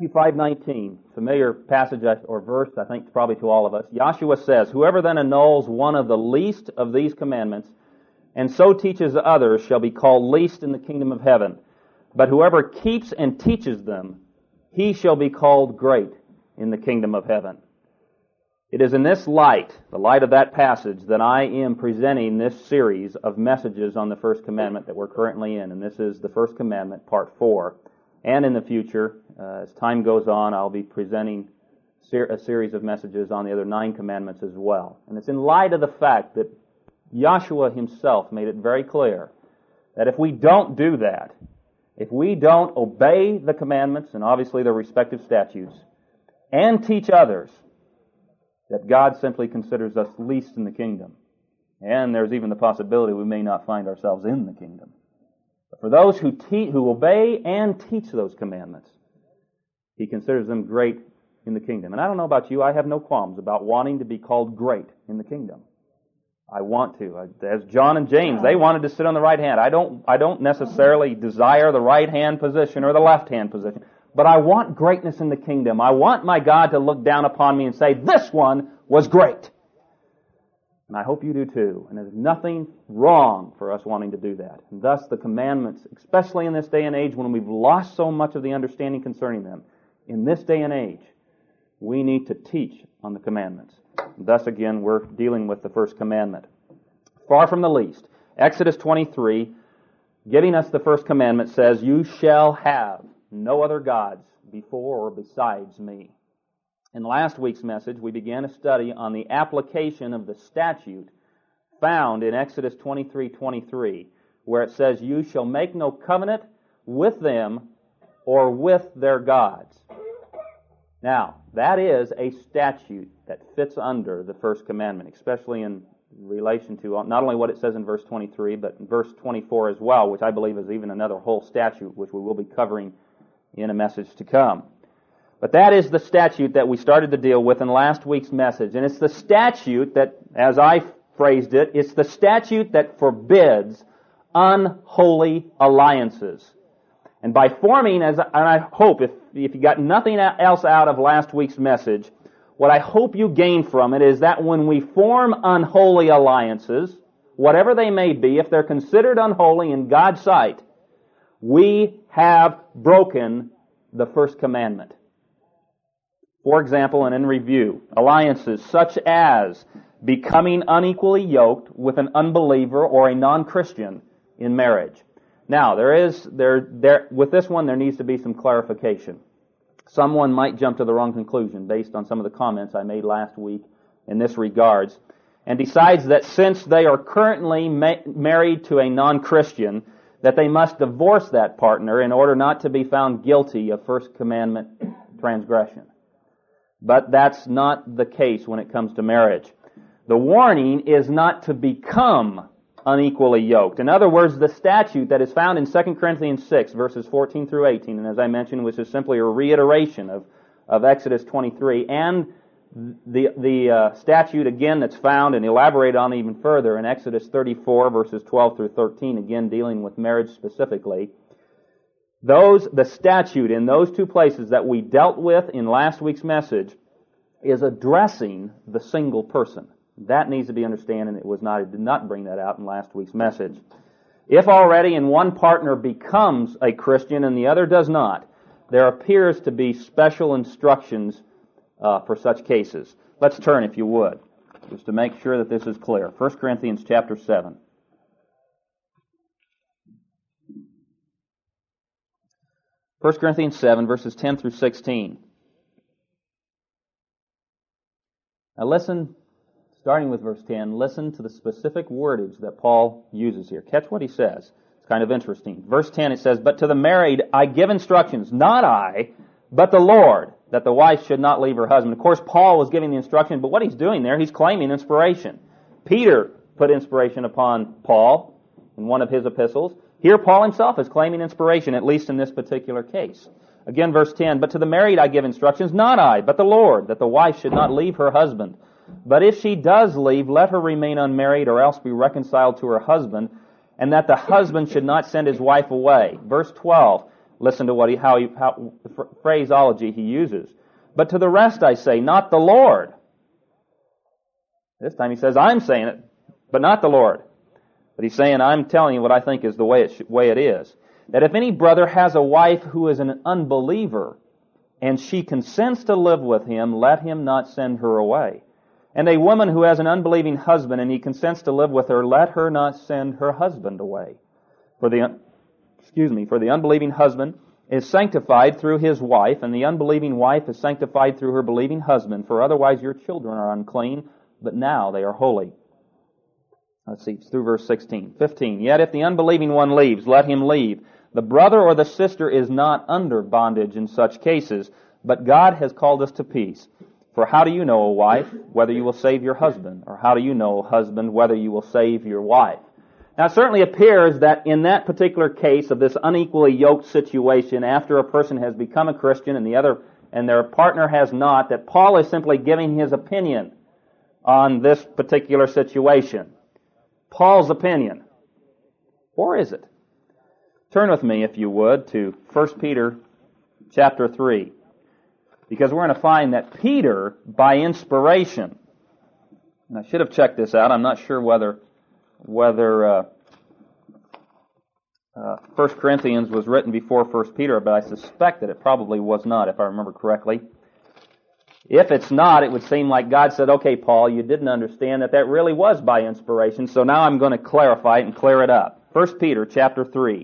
5:19, familiar passage or verse, I think probably to all of us. Joshua says, "Whoever then annuls one of the least of these commandments, and so teaches others, shall be called least in the kingdom of heaven. But whoever keeps and teaches them, he shall be called great in the kingdom of heaven." It is in this light, the light of that passage, that I am presenting this series of messages on the first commandment that we're currently in. And this is the first commandment, part 4. And in the future, as time goes on, I'll be presenting a series of messages on the other 9 commandments as well. And it's in light of the fact that Joshua himself made it very clear that if we don't do that, if we don't obey the commandments and obviously their respective statutes, and teach others, that God simply considers us least in the kingdom. And there's even the possibility we may not find ourselves in the kingdom. But for those who obey and teach those commandments, He considers them great in the kingdom. And I don't know about you, I have no qualms about wanting to be called great in the kingdom. I want to. As John and James, they wanted to sit on the right hand. I don't necessarily desire the right hand position or the left hand position. But I want greatness in the kingdom. I want my God to look down upon me and say, "This one was great." And I hope you do too. And there's nothing wrong for us wanting to do that. And thus the commandments, especially in this day and age when we've lost so much of the understanding concerning them, in this day and age, we need to teach on the commandments. And thus again, we're dealing with the first commandment. Far from the least. Exodus 23, giving us the first commandment, says, "You shall have no other gods before or besides me." In last week's message, we began a study on the application of the statute found in Exodus 23:23, where it says, "You shall make no covenant with them or with their gods." Now, that is a statute that fits under the first commandment, especially in relation to not only what it says in verse 23, but in verse 24 as well, which I believe is even another whole statute, which we will be covering in a message to come. But that is the statute that we started to deal with in last week's message. And it's the statute that, as I phrased it, it's the statute that forbids unholy alliances. And by forming, and I hope, if you got nothing else out of last week's message, what I hope you gain from it is that when we form unholy alliances, whatever they may be, if they're considered unholy in God's sight, we have broken the first commandment. For example, and in review, alliances such as becoming unequally yoked with an unbeliever or a non-Christian in marriage. Now, with this one, there needs to be some clarification. Someone might jump to the wrong conclusion based on some of the comments I made last week in this regards, and decides that since they are currently married to a non-Christian, that they must divorce that partner in order not to be found guilty of First Commandment transgression. But that's not the case when it comes to marriage. The warning is not to become unequally yoked. In other words, the statute that is found in 2 Corinthians 6, verses 14 through 18, and as I mentioned, which is simply a reiteration of Exodus 23, and the statute again that's found and elaborated on even further in Exodus 34 verses 12 through 13, again dealing with marriage specifically. The statute in those two places that we dealt with in last week's message is addressing the single person. That needs to be understood, and I did not bring that out in last week's message. If already and one partner becomes a Christian and the other does not, there appears to be special instructions for such cases. Let's turn, if you would, just to make sure that this is clear. 1 Corinthians chapter 7. 1 Corinthians 7, verses 10 through 16. Now listen, starting with verse 10, listen to the specific wordage that Paul uses here. Catch what he says. It's kind of interesting. Verse 10, it says, "But to the married I give instructions, not I, but the Lord, that the wife should not leave her husband." Of course, Paul was giving the instruction, but what he's doing there, he's claiming inspiration. Peter put inspiration upon Paul in one of his epistles. Here, Paul himself is claiming inspiration, at least in this particular case. Again, verse 10, "But to the married I give instructions, not I, but the Lord, that the wife should not leave her husband. But if she does leave, let her remain unmarried, or else be reconciled to her husband, and that the husband should not send his wife away." Verse 12, Listen to how the phraseology he uses. But to the rest I say, not the Lord. This time he says, I'm saying it, but not the Lord. But he's saying, I'm telling you what I think is the way it is. That if any brother has a wife who is an unbeliever, and she consents to live with him, let him not send her away. And a woman who has an unbelieving husband, and he consents to live with her, let her not send her husband away. For the unbelieving husband is sanctified through his wife, and the unbelieving wife is sanctified through her believing husband, for otherwise your children are unclean, but now they are holy. Let's see, through verse 16. 15. Yet if the unbelieving one leaves, let him leave. The brother or the sister is not under bondage in such cases, but God has called us to peace. For how do you know, O wife, whether you will save your husband? Or how do you know, O husband, whether you will save your wife? Now, it certainly appears that in that particular case of this unequally yoked situation, after a person has become a Christian and their partner has not, that Paul is simply giving his opinion on this particular situation. Paul's opinion. Or is it? Turn with me, if you would, to 1 Peter chapter 3. Because we're going to find that Peter, by inspiration, and I should have checked this out. I'm not sure whether 1 Corinthians was written before 1 Peter, but I suspect that it probably was not, if I remember correctly. If it's not, it would seem like God said, okay, Paul, you didn't understand that really was by inspiration, so now I'm going to clarify it and clear it up. 1 Peter chapter 3.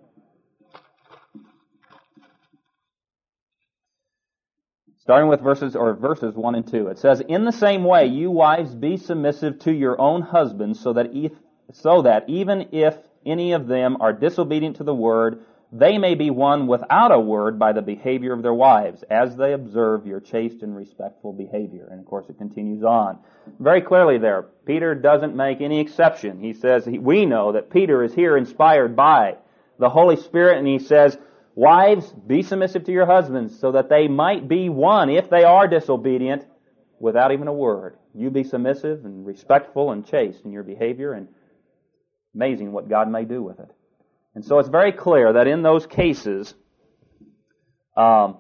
Starting with verses 1 and 2. It says, In the same way, you wives be submissive to your own husbands, so that even if any of them are disobedient to the word, they may be won without a word by the behavior of their wives, as they observe your chaste and respectful behavior. And of course it continues on. Very clearly there, Peter doesn't make any exception. He says, we know that Peter is here inspired by the Holy Spirit, and he says, Wives, be submissive to your husbands, so that they might be won, if they are disobedient, without even a word. You be submissive and respectful and chaste in your behavior, and amazing what God may do with it. And so it's very clear that in those cases, that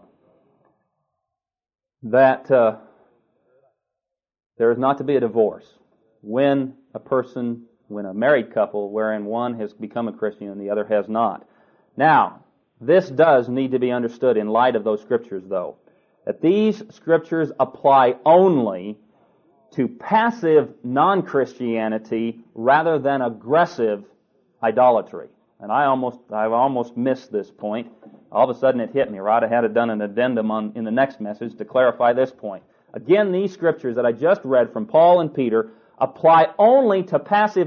there is not to be a divorce when a married couple, wherein one has become a Christian and the other has not. Now, this does need to be understood in light of those scriptures, though. That these scriptures apply only to passive non-Christianity rather than aggressive idolatry. And I've almost missed this point. All of a sudden it hit me, right? I had done an addendum in the next message to clarify this point. Again, these scriptures that I just read from Paul and Peter apply only to passive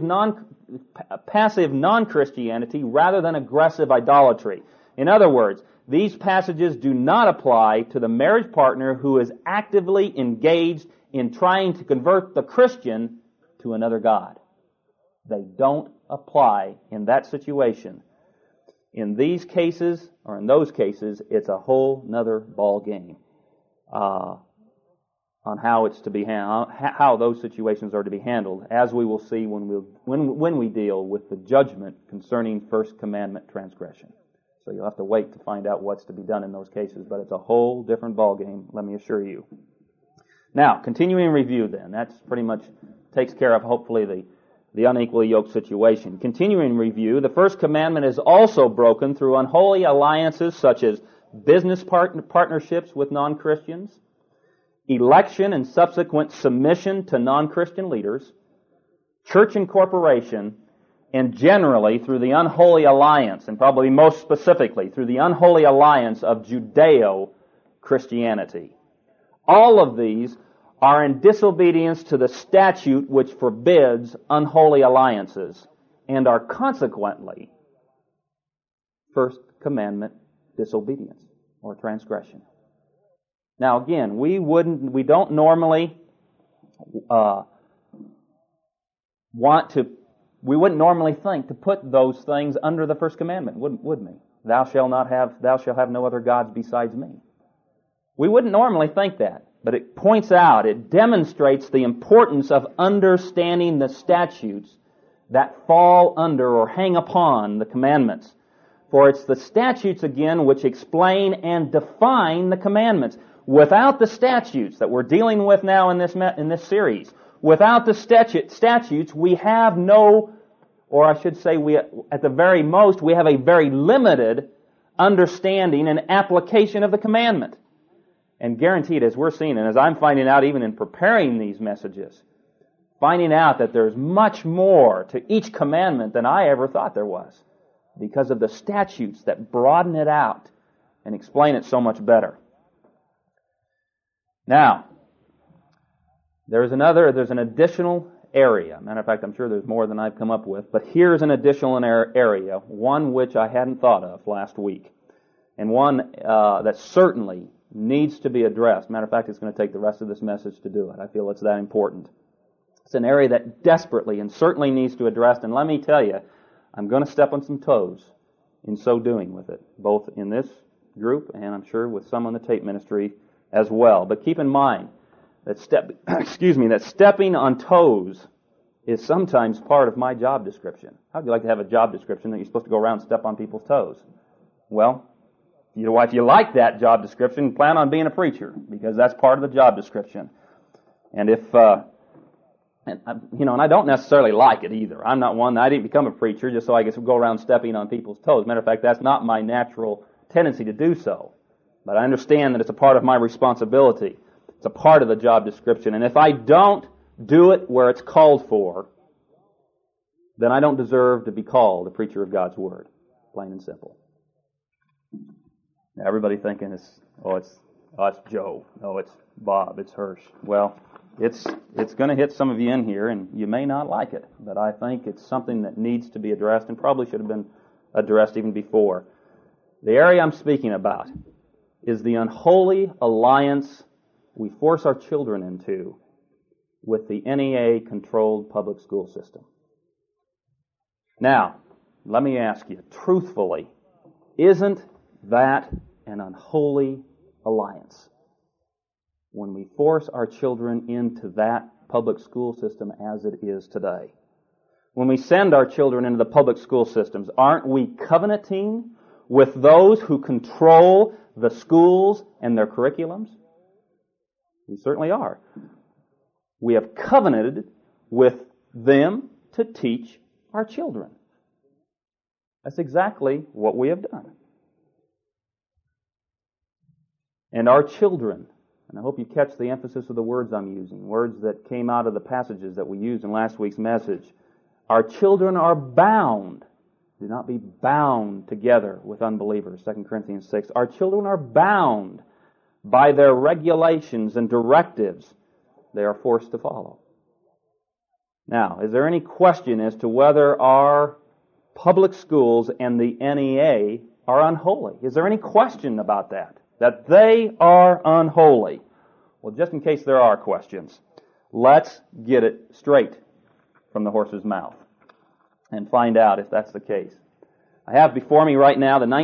non-Christianity rather than aggressive idolatry. In other words, these passages do not apply to the marriage partner who is actively engaged in trying to convert the Christian to another god. They don't apply in that situation. In these cases, or in those cases, it's a whole nother ball game on how it's to be how those situations are to be handled, as we will see when we deal with the judgment concerning First Commandment transgression. So you'll have to wait to find out what's to be done in those cases, but it's a whole different ballgame, let me assure you. Now, continuing review then. That's pretty much takes care of, hopefully, the unequally yoked situation. Continuing review, the first commandment is also broken through unholy alliances such as business partnerships with non-Christians, election and subsequent submission to non-Christian leaders, church incorporation, and generally through the unholy alliance, and probably most specifically through the unholy alliance of Judeo-Christianity. All of these are in disobedience to the statute which forbids unholy alliances, and are consequently First Commandment disobedience or transgression. Now again, we don't normally we wouldn't normally think to put those things under the First Commandment, would we? Thou shalt have no other gods besides me. We wouldn't normally think that, but it demonstrates the importance of understanding the statutes that fall under or hang upon the commandments. For it's the statutes, again, which explain and define the commandments. Without the statutes that we're dealing with now in this series, without the statutes, we have no, or I should say, at the very most, we have a very limited understanding and application of the commandment. And guaranteed, as we're seeing, and as I'm finding out even in preparing these messages, finding out that there's much more to each commandment than I ever thought there was, because of the statutes that broaden it out and explain it so much better. Now, there's an additional area. Matter of fact, I'm sure there's more than I've come up with, but here's an additional area, one which I hadn't thought of last week, and one that certainly needs to be addressed. Matter of fact, it's going to take the rest of this message to do it. I feel it's that important. It's an area that desperately and certainly needs to be addressed, and let me tell you, I'm going to step on some toes in so doing with it, both in this group and I'm sure with some on the tape ministry as well. But keep in mind that stepping on toes is sometimes part of my job description. How would you like to have a job description that you're supposed to go around and step on people's toes? Well, if you like that job description, plan on being a preacher, because that's part of the job description. And and I don't necessarily like it either. I'm not one. I didn't become a preacher just so I could go around stepping on people's toes. Matter of fact, that's not my natural tendency to do so. But I understand that it's a part of my responsibility. It's a part of the job description. And if I don't do it where it's called for, then I don't deserve to be called a preacher of God's Word. Plain and simple. Now, everybody thinking it's Joe. Oh, it's Bob. It's Hirsch. Well, it's going to hit some of you in here, and you may not like it, but I think it's something that needs to be addressed and probably should have been addressed even before. The area I'm speaking about is the unholy alliance we force our children into with the NEA-controlled public school system. Now, let me ask you, truthfully, isn't that an unholy alliance? When we force our children into that public school system as it is today. When we send our children into the public school systems, aren't we covenanting with those who control the schools and their curriculums? We certainly are. We have covenanted with them to teach our children. That's exactly what we have done. And our children, and I hope you catch the emphasis of the words I'm using, words that came out of the passages that we used in last week's message. Our children are bound. Do not be bound together with unbelievers, 2 Corinthians 6. Our children are bound by their regulations and directives they are forced to follow. Now, is there any question as to whether our public schools and the NEA are unholy? Is there any question about that? That they are unholy? Well, just in case there are questions, let's get it straight from the horse's mouth and find out if that's the case. I have before me right now the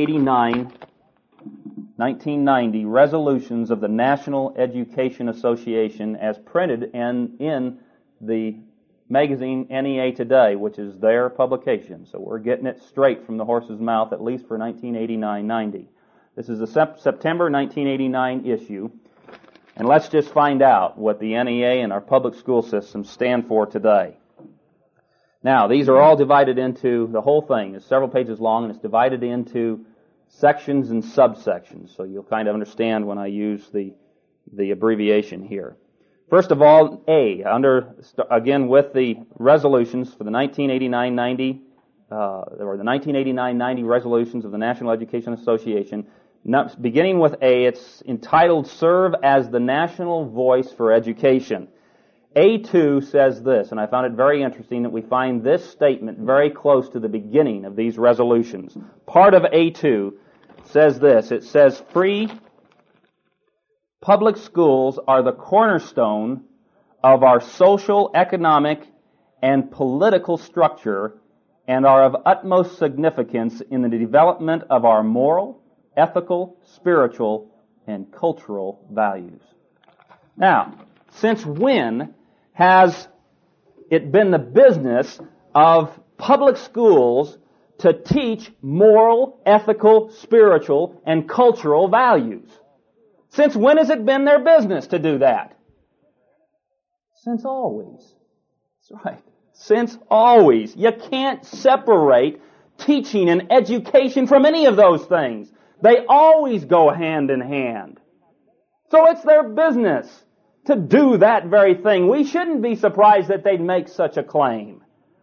1990 resolutions of the National Education Association as printed in the magazine NEA Today, which is their publication. So we're getting it straight from the horse's mouth, at least for 1989-90. This is the September 1989 issue. And let's just find out what the NEA and our public school systems stand for today. Now, these are all divided into, the whole thing is several pages long, and it's divided into sections and subsections. So you'll kind of understand when I use the abbreviation here. First of all, A, again with the resolutions for the 1989-90, or the 1989-90 resolutions of the National Education Association. Beginning with A, it's entitled, Serve as the National Voice for Education. A2 says this, and I found it very interesting that we find this statement very close to the beginning of these resolutions. Part of A2 says this, it says, free public schools are the cornerstone of our social, economic, and political structure and are of utmost significance in the development of our moral, ethical, spiritual, and cultural values. Now, since when has it been the business of public schools to teach moral, ethical, spiritual, and cultural values. Since when has it been their business to do that? Since always. That's right. Since always. You can't separate teaching and education from any of those things. They always go hand in hand. So it's their business to do that very thing. We shouldn't be surprised that they'd make such a claim.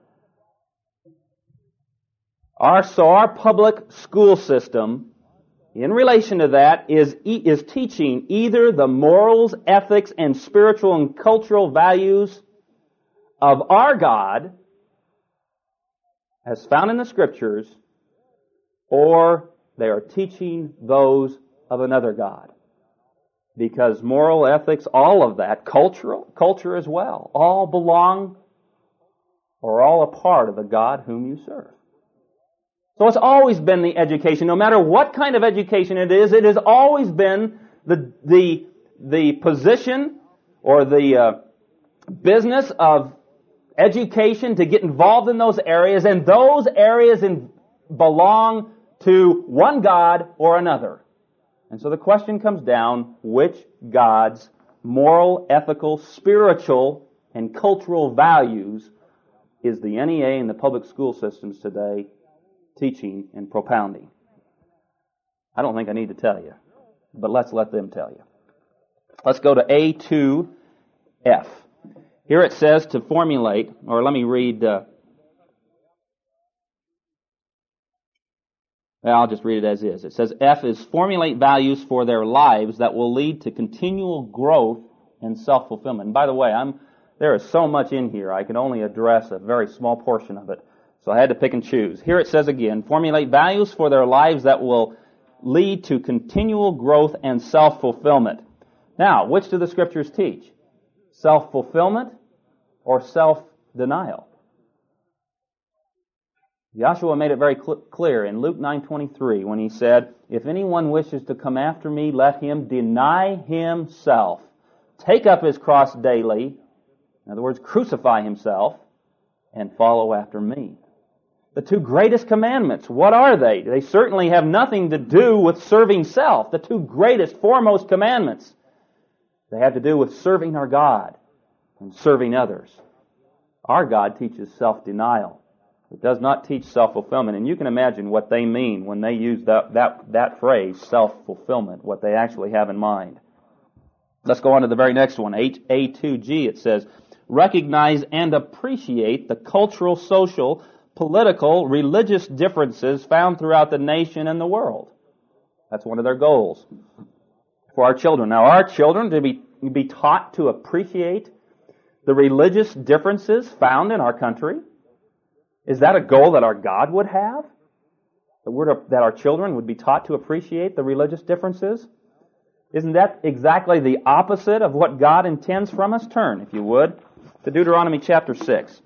Our public school system, in relation to that, is teaching either the morals, ethics, and spiritual and cultural values of our God, as found in the Scriptures, or they are teaching those of another God. Because moral, ethics, all of that, culture as well, all belong or all a part of the God whom you serve. So it's always been the education. No matter what kind of education it has always been the position or the business of education to get involved in those areas, and those areas belong to one God or another. And so the question comes down, which God's moral, ethical, spiritual, and cultural values is the NEA and the public school systems today teaching and propounding? I don't think I need to tell you, but let's let them tell you. Let's go to A2F. Here it says to formulate, or let me read, I'll just read it as is. It says F is formulate values for their lives that will lead to continual growth and self-fulfillment. And by the way, there is so much in here, I can only address a very small portion of it. So I had to pick and choose. Here it says again, formulate values for their lives that will lead to continual growth and self-fulfillment. Now, which do the Scriptures teach? Self-fulfillment or self-denial? Joshua made it very clear in Luke 9:23 when he said, if anyone wishes to come after me, let him deny himself, take up his cross daily, in other words, crucify himself, and follow after me. The two greatest commandments, what are they? They certainly have nothing to do with serving self. The two greatest, foremost commandments, they have to do with serving our God and serving others. Our God teaches self-denial. It does not teach self-fulfillment. And you can imagine what they mean when they use that phrase, self-fulfillment, what they actually have in mind. Let's go on to the very next one, A2G. It says, recognize and appreciate the cultural, social, political, religious differences found throughout the nation and the world. That's one of their goals for our children. Now, our children to be taught to appreciate the religious differences found in our country. Is that a goal that our God would have? That our children would be taught to appreciate the religious differences? Isn't that exactly the opposite of what God intends from us? Turn, if you would, to Deuteronomy chapter 6.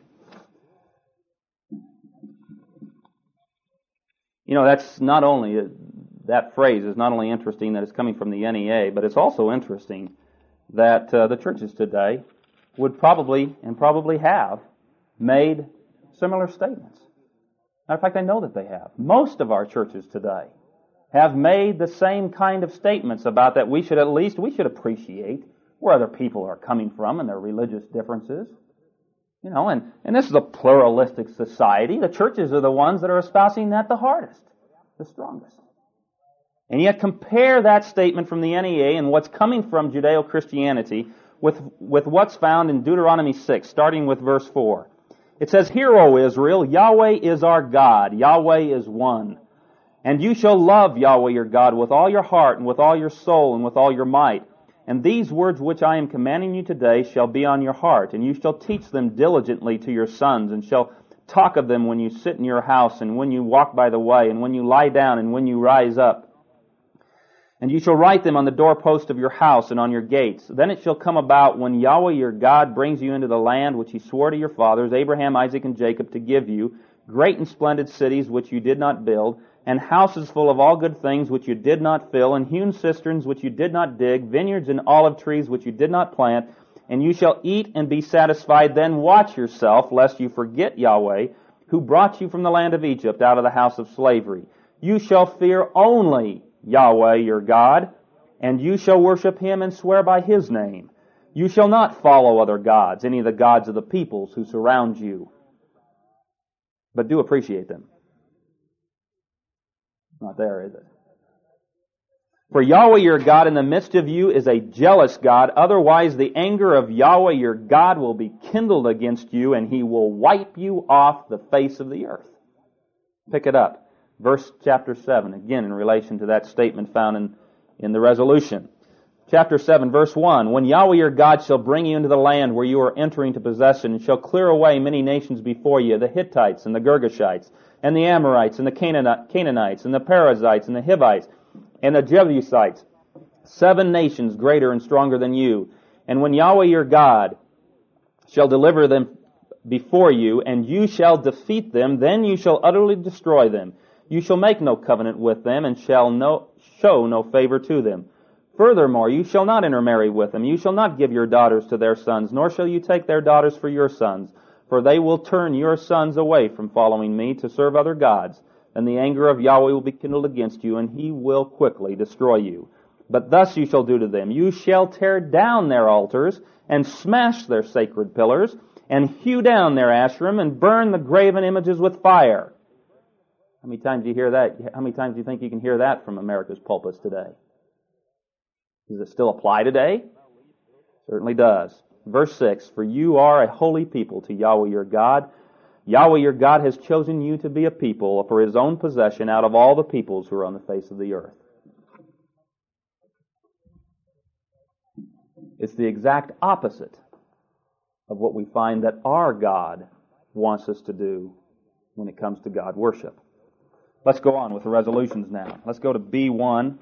You know, that phrase is not only interesting that it's coming from the NEA, but it's also interesting that the churches today would probably have made similar statements. Matter of fact, I know that they have. Most of our churches today have made the same kind of statements about that we should appreciate where other people are coming from and their religious differences. You know, and this is a pluralistic society. The churches are the ones that are espousing that the hardest, the strongest. And yet compare that statement from the NEA and what's coming from Judeo-Christianity with what's found in Deuteronomy 6, starting with verse 4. It says, hear, O Israel, Yahweh is our God, Yahweh is one. And you shall love Yahweh your God with all your heart and with all your soul and with all your might. And these words which I am commanding you today shall be on your heart, and you shall teach them diligently to your sons, and shall talk of them when you sit in your house, and when you walk by the way, and when you lie down, and when you rise up. And you shall write them on the doorpost of your house and on your gates. Then it shall come about when Yahweh your God brings you into the land which he swore to your fathers, Abraham, Isaac, and Jacob, to give you, great and splendid cities which you did not build, and houses full of all good things which you did not fill, and hewn cisterns which you did not dig, vineyards and olive trees which you did not plant, and you shall eat and be satisfied. Then watch yourself, lest you forget Yahweh, who brought you from the land of Egypt out of the house of slavery. You shall fear only Yahweh your God, and you shall worship Him and swear by His name. You shall not follow other gods, any of the gods of the peoples who surround you. But do appreciate them. Not there, is it? For Yahweh your God in the midst of you is a jealous God. Otherwise the anger of Yahweh your God will be kindled against you, and He will wipe you off the face of the earth. Pick it up. Verse chapter 7, again in relation to that statement found in the resolution. Chapter 7, verse 1, When Yahweh your God shall bring you into the land where you are entering to possess it, and shall clear away many nations before you, the Hittites and the Girgashites, and the Amorites, and the Canaanites, and the Perizzites, and the Hivites, and the Jebusites, 7 nations greater and stronger than you. And when Yahweh your God shall deliver them before you, and you shall defeat them, then you shall utterly destroy them. You shall make no covenant with them, and shall show no favor to them. Furthermore, you shall not intermarry with them. You shall not give your daughters to their sons, nor shall you take their daughters for your sons. For they will turn your sons away from following me to serve other gods. And the anger of Yahweh will be kindled against you, and He will quickly destroy you. But thus you shall do to them. You shall tear down their altars, and smash their sacred pillars, and hew down their Asherim, and burn the graven images with fire. How many times do you hear that? How many times do you think you can hear that from America's pulpits today? Does it still apply today? Certainly does. Verse 6, For you are a holy people to Yahweh your God. Yahweh your God has chosen you to be a people for His own possession out of all the peoples who are on the face of the earth. It's the exact opposite of what we find that our God wants us to do when it comes to God worship. Let's go on with the resolutions now. Let's go to B1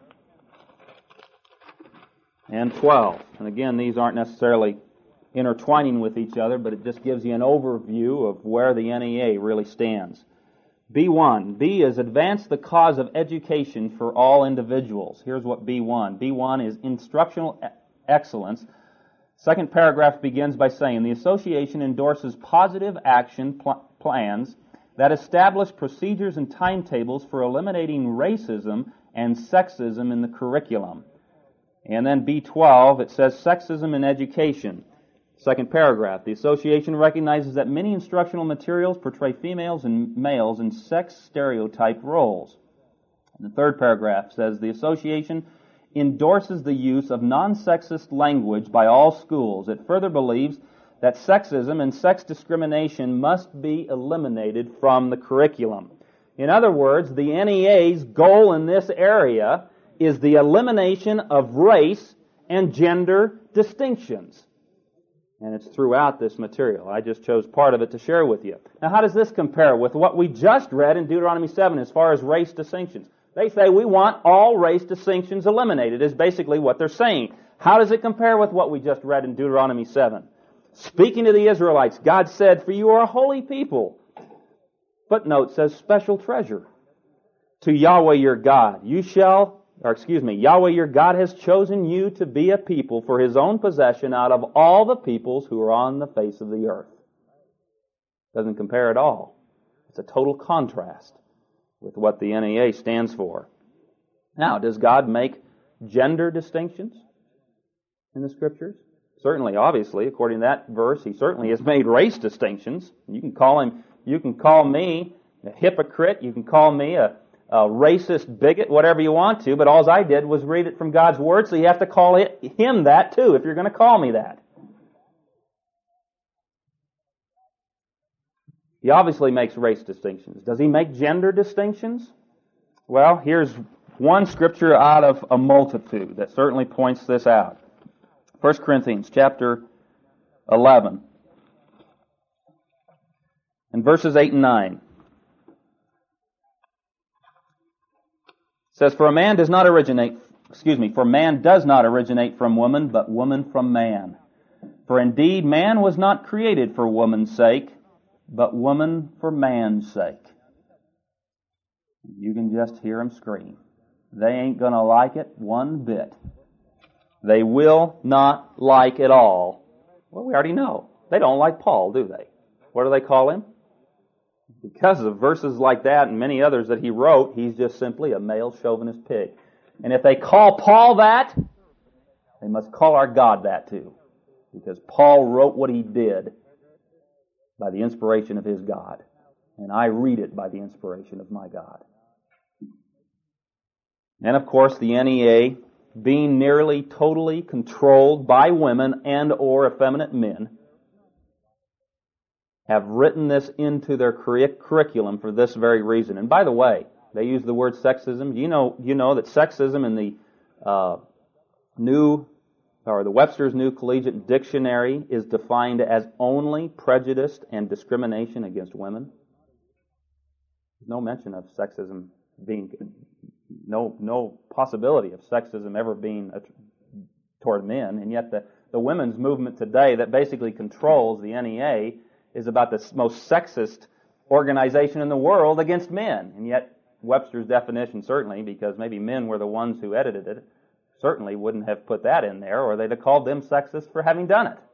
and 12. And again, these aren't necessarily intertwining with each other, but it just gives you an overview of where the NEA really stands. B1. B is advance the cause of education for all individuals. Here's what B1. B1 is instructional excellence. Second paragraph begins by saying, the association endorses positive action plans that establish procedures and timetables for eliminating racism and sexism in the curriculum. And then B12, it says sexism in education. Second paragraph, the association recognizes that many instructional materials portray females and males in sex stereotype roles. And the third paragraph says the association endorses the use of non-sexist language by all schools. It further believes that sexism and sex discrimination must be eliminated from the curriculum. In other words, the NEA's goal in this area is the elimination of race and gender distinctions. And it's throughout this material. I just chose part of it to share with you. Now, how does this compare with what we just read in Deuteronomy 7 as far as race distinctions? They say we want all race distinctions eliminated, is basically what they're saying. How does it compare with what we just read in Deuteronomy 7? Speaking to the Israelites, God said, For you are a holy people. Footnote says special treasure. To Yahweh your God. Yahweh your God has chosen you to be a people for His own possession out of all the peoples who are on the face of the earth. Doesn't compare at all. It's a total contrast with what the NEA stands for. Now, does God make gender distinctions in the Scriptures? Certainly, obviously, according to that verse, He certainly has made race distinctions. You can call me a hypocrite, you can call me a racist bigot, whatever you want to, but all I did was read it from God's Word, so you have to call Him that too, if you're going to call me that. He obviously makes race distinctions. Does He make gender distinctions? Well, here's one scripture out of a multitude that certainly points this out. 1 Corinthians chapter 11 and verses 8 and 9. It says, For man does not originate from woman, but woman from man. For indeed man was not created for woman's sake, but woman for man's sake. You can just hear them scream. They ain't going to like it one bit. They will not like it all. Well, we already know. They don't like Paul, do they? What do they call him? Because of verses like that and many others that he wrote, he's just simply a male chauvinist pig. And if they call Paul that, they must call our God that too. Because Paul wrote what he did by the inspiration of his God. And I read it by the inspiration of my God. And of course, the NEA, being nearly totally controlled by women and or effeminate men, have written this into their curriculum for this very reason. And by the way, they use the word sexism. You know that sexism in the the Webster's New Collegiate Dictionary is defined as only prejudice and discrimination against women. There's no mention of sexism being, no possibility of sexism ever being toward men, and yet the women's movement today that basically controls the NEA is about the most sexist organization in the world against men. And yet Webster's definition, certainly, because maybe men were the ones who edited it, certainly wouldn't have put that in there, or they'd have called them sexist for having done it.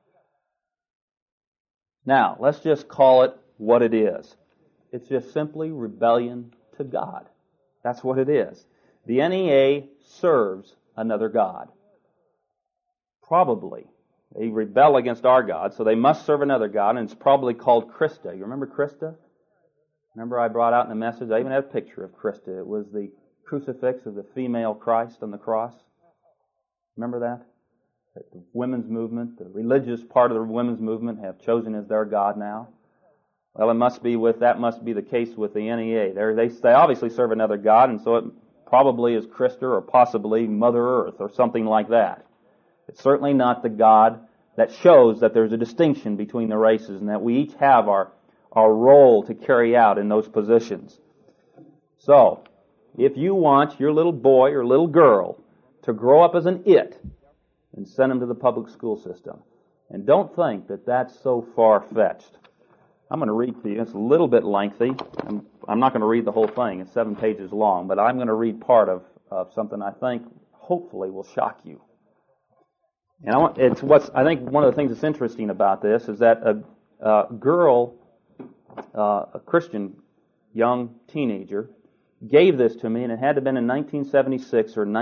Now, let's just call it what it is. It's just simply rebellion to God. That's what it is. The NEA serves another God. Probably. They rebel against our God, so they must serve another God, and it's probably called Krista. You remember Krista? Remember I brought out in the message, I even had a picture of Krista. It was the crucifix of the female Christ on the cross. Remember that? That the women's movement, the religious part of the women's movement have chosen as their God now. Well, that must be the case with the NEA. They obviously serve another God, and so it probably is Krista or possibly Mother Earth or something like that. It's certainly not the God that shows that there's a distinction between the races and that we each have our role to carry out in those positions. So, if you want your little boy or little girl to grow up as an it, then send them to the public school system. And don't think that that's so far-fetched. I'm going to read to you. It's a little bit lengthy. I'm not going to read the whole thing. It's 7 pages long, but I'm going to read part of something I think hopefully will shock you. And I think one of the things that's interesting about this is that a girl, a Christian young teenager, gave this to me, and it had to have been in 1976 or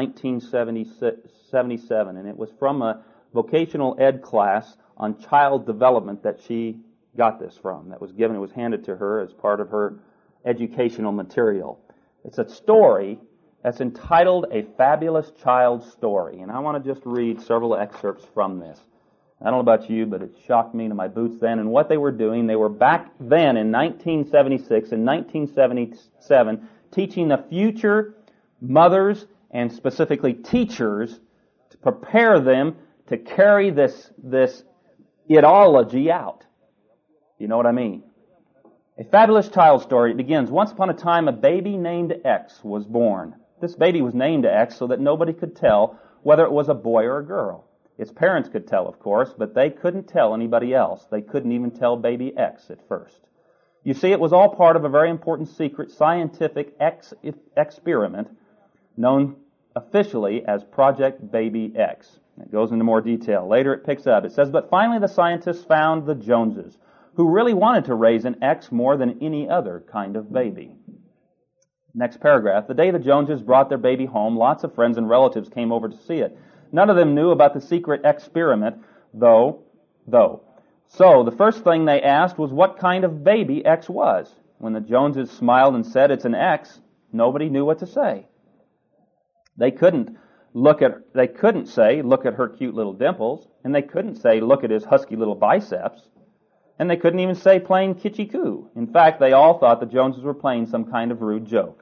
1977, and it was from a vocational ed class on child development that she got this from. That was given, it was handed to her as part of her educational material. It's a story that's entitled A Fabulous Child Story, and I want to just read several excerpts from this. I don't know about you, but it shocked me to my boots then. And what they were doing, they were back then in 1976 and 1977 teaching the future mothers and specifically teachers to prepare them to carry this ideology out. You know what I mean? A Fabulous Child Story. It begins, once upon a time a baby named X was born. This baby was named X so that nobody could tell whether it was a boy or a girl. Its parents could tell, of course, but they couldn't tell anybody else. They couldn't even tell baby X at first. You see, it was all part of a very important secret scientific experiment known officially as Project Baby X. It goes into more detail. Later it picks up. It says, but finally the scientists found the Joneses, who really wanted to raise an X more than any other kind of baby. Next paragraph. The day the Joneses brought their baby home, lots of friends and relatives came over to see it. None of them knew about the secret experiment, though. So, the first thing they asked was what kind of baby X was. When the Joneses smiled and said it's an X, nobody knew what to say. They couldn't say, look at her cute little dimples, and they couldn't say, look at his husky little biceps. And they couldn't even say plain kitschy coo. In fact, they all thought the Joneses were playing some kind of rude joke.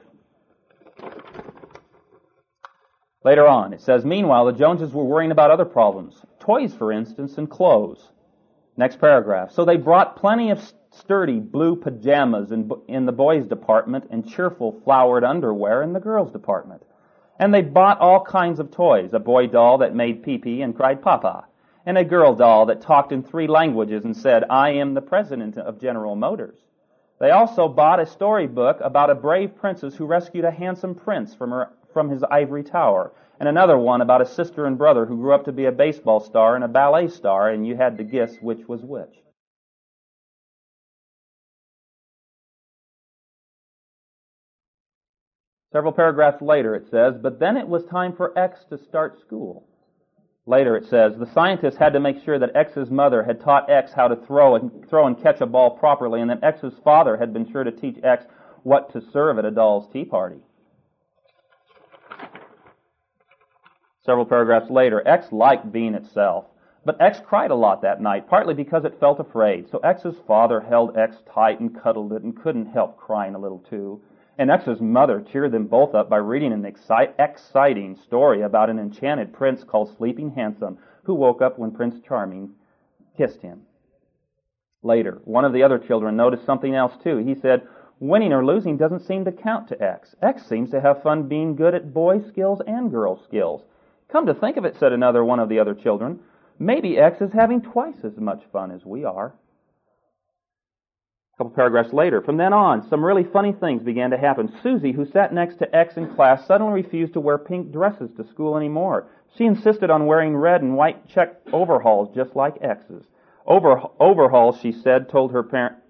Later on, it says, meanwhile, the Joneses were worrying about other problems. Toys, for instance, and clothes. Next paragraph. So they brought plenty of sturdy blue pajamas in the boys' department and cheerful flowered underwear in the girls' department. And they bought all kinds of toys. A boy doll that made pee-pee and cried papa. And a girl doll that talked in 3 languages and said, I am the president of General Motors. They also bought a storybook about a brave princess who rescued a handsome prince from his ivory tower, and another one about a sister and brother who grew up to be a baseball star and a ballet star, and you had to guess which was which. Several paragraphs later it says, but then it was time for X to start school. Later it says, the scientists had to make sure that X's mother had taught X how to throw and catch a ball properly, and that X's father had been sure to teach X what to serve at a doll's tea party. Several paragraphs later, X liked being itself, but X cried a lot that night, partly because it felt afraid. So X's father held X tight and cuddled it and couldn't help crying a little too. And X's mother cheered them both up by reading an exciting story about an enchanted prince called Sleeping Handsome, who woke up when Prince Charming kissed him. Later, one of the other children noticed something else too. He said, winning or losing doesn't seem to count to X. X seems to have fun being good at boy skills and girl skills. Come to think of it, said one of the other children, maybe X is having twice as much fun as we are. A couple paragraphs later, from then on, some really funny things began to happen. Susie, who sat next to X in class, suddenly refused to wear pink dresses to school anymore. She insisted on wearing red and white check overalls just like X's. Overalls, she told her parents,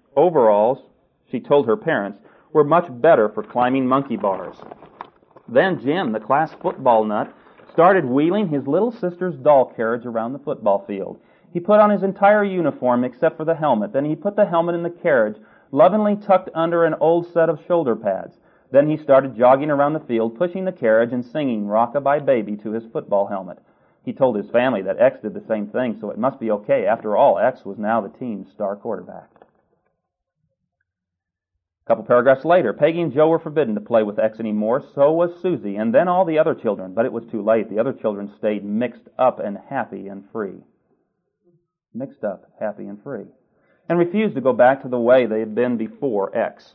were much better for climbing monkey bars. Then Jim, the class football nut, started wheeling his little sister's doll carriage around the football field. He put on his entire uniform except for the helmet. Then he put the helmet in the carriage, lovingly tucked under an old set of shoulder pads. Then he started jogging around the field, pushing the carriage and singing Rock-a-Bye Baby to his football helmet. He told his family that X did the same thing, so it must be okay. After all, X was now the team's star quarterback. A couple paragraphs later, Peggy and Joe were forbidden to play with X anymore, so was Susie, and then all the other children. But it was too late. The other children stayed mixed up and happy and free. Mixed up, happy, and free. And refused to go back to the way they had been before X.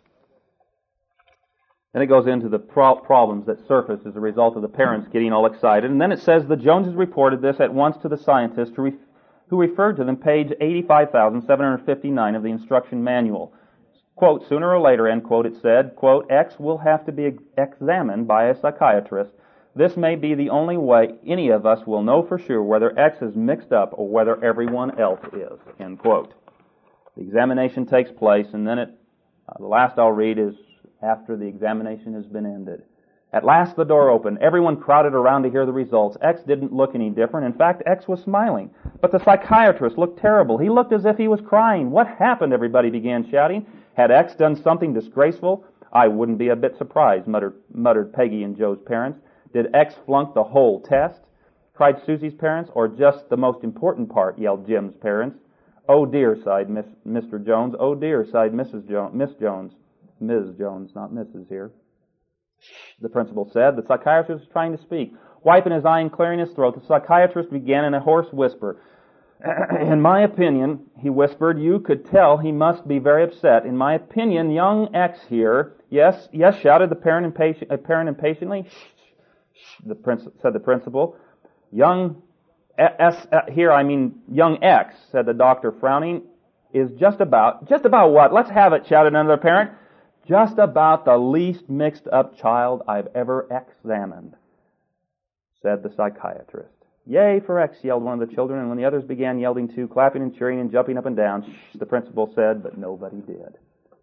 Then it goes into the problems that surface as a result of the parents getting all excited. And then it says the Joneses reported this at once to the scientist who referred to them page 85,759 of the instruction manual. Quote, sooner or later, end quote, it said, quote, X will have to be examined by a psychiatrist. This may be the only way any of us will know for sure whether X is mixed up or whether everyone else is, end quote. The examination takes place, and then the last I'll read is after the examination has been ended. At last the door opened. Everyone crowded around to hear the results. X didn't look any different. In fact, X was smiling. But the psychiatrist looked terrible. He looked as if he was crying. What happened? Everybody began shouting. Had X done something disgraceful? I wouldn't be a bit surprised, muttered Peggy and Joe's parents. Did X flunk the whole test? Cried Susie's parents. Or just the most important part, yelled Jim's parents. Oh dear, sighed Mr. Jones. Oh dear, sighed Mrs. Jones. Miss Jones. Ms. Jones, not Mrs. here. Shh, the principal said. The psychiatrist was trying to speak. Wiping his eye and clearing his throat, the psychiatrist began in a hoarse whisper. In my opinion, he whispered, you could tell he must be very upset. In my opinion, young X here... Yes, shouted the parent impatiently. Shh, said the principal. Young X, young X, said the doctor, frowning, is just about what? Let's have it, shouted another parent. Just about the least mixed up child I've ever examined, said the psychiatrist. Yay for X, yelled one of the children, and when the others began yelling too, clapping and cheering and jumping up and down, shh, the principal said, but nobody did.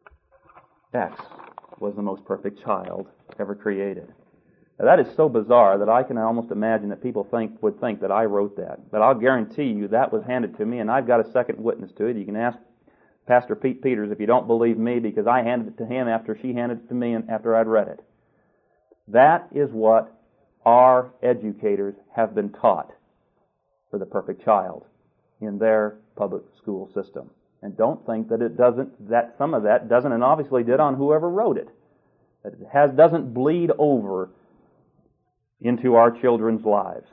X was the most perfect child ever created. Now, that is so bizarre that I can almost imagine that people would think that I wrote that. But I'll guarantee you that was handed to me, and I've got a second witness to it. You can ask Pastor Pete Peters if you don't believe me, because I handed it to him after she handed it to me and after I'd read it. That is what our educators have been taught for the perfect child in their public school system. And don't think that some of that doesn't, and obviously did on whoever wrote it, that it doesn't bleed over into our children's lives.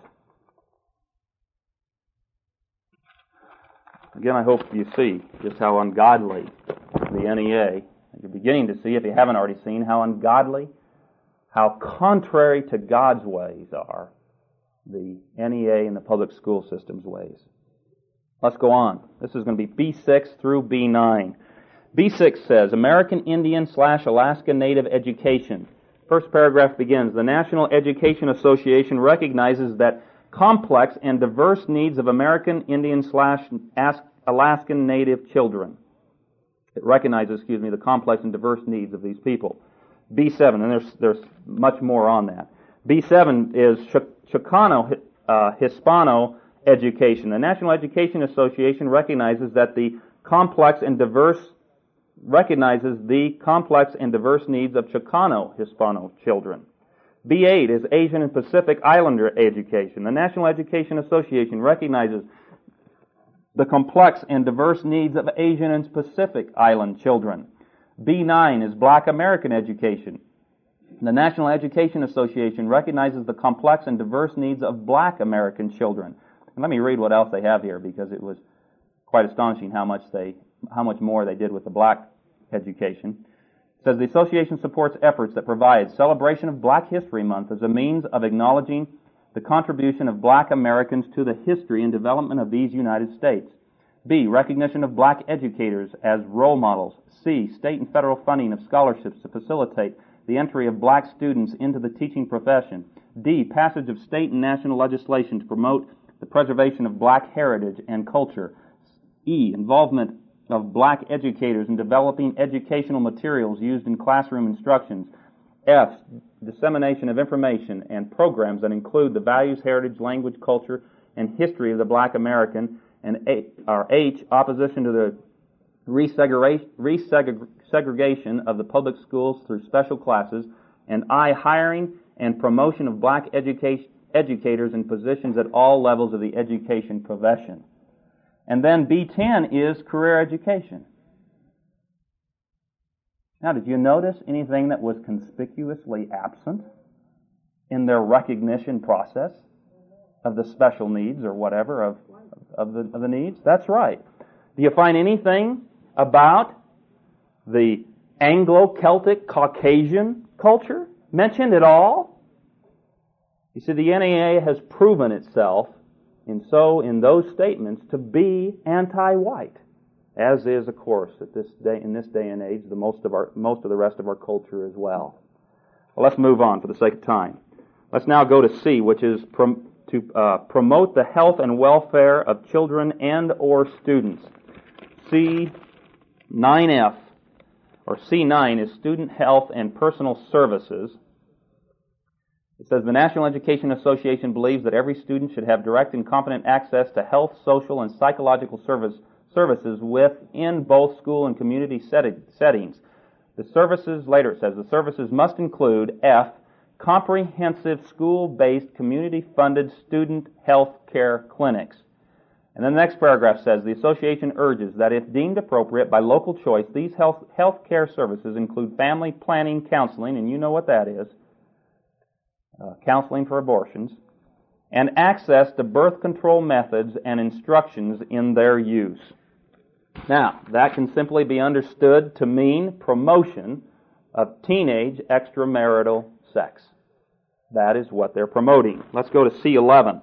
Again, I hope you see just how ungodly the NEA, you're beginning to see, if you haven't already seen, how ungodly, how contrary to God's ways are the NEA and the public school system's ways. Let's go on. This is going to be B6 through B9. B6 says, American Indian / Alaska Native Education. First paragraph begins, the National Education Association recognizes that complex and diverse needs of American Indian / Alaskan Native children. It recognizes, the complex and diverse needs of these people. B7, and there's much more on that. B7 is Chicano Hispano education. The National Education Association recognizes the complex and diverse needs of Chicano Hispano children. B8 is Asian and Pacific Islander education. The National Education Association recognizes the complex and diverse needs of Asian and Pacific Island children. B9 is Black American education. The National Education Association recognizes the complex and diverse needs of Black American children. And let me read what else they have here, because it was quite astonishing how much more they did with the black education. It says the association supports efforts that provide celebration of Black History Month as a means of acknowledging the contribution of Black Americans to the history and development of these United States. B, recognition of black educators as role models. C, state and federal funding of scholarships to facilitate the entry of black students into the teaching profession. D, passage of state and national legislation to promote the preservation of black heritage and culture. E, involvement of black educators in developing educational materials used in classroom instructions. F, dissemination of information and programs that include the values, heritage, language, culture, and history of the Black American. And H, opposition to the resegregation of the public schools through special classes. And I, hiring and promotion of black educators in positions at all levels of the education profession. And then B10 is career education. Now, did you notice anything that was conspicuously absent in their recognition process of the special needs or whatever of the needs? That's right. Do you find anything about the Anglo-Celtic Caucasian culture mentioned at all? You see, the NAA has proven itself in those statements to be anti-white, as is, of course, in this day and age, most of the rest of our culture as well. Well, let's move on for the sake of time. Let's now go to C, which is to promote the health and welfare of children and or students. C9F, or C9, is student health and personal services. It says the National Education Association believes that every student should have direct and competent access to health, social, and psychological services within both school and community settings. The services, later it says, the services must include F, comprehensive school-based community-funded student health care clinics. And then the next paragraph says, the association urges that if deemed appropriate by local choice, these health care services include family planning counseling, and you know what that is, counseling for abortions, and access to birth control methods and instructions in their use. Now, that can simply be understood to mean promotion of teenage extramarital sex. That is what they're promoting. Let's go to C11.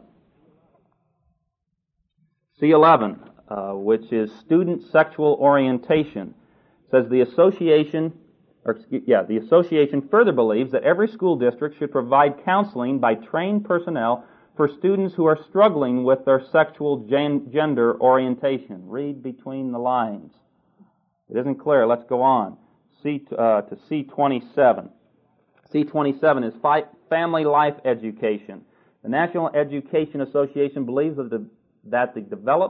C11, which is student sexual orientation, says the association further believes that every school district should provide counseling by trained personnel for students who are struggling with their sexual gender orientation. Read between the lines. It isn't clear. Let's go on. To C27. C27 is family life education. The National Education Association believes that the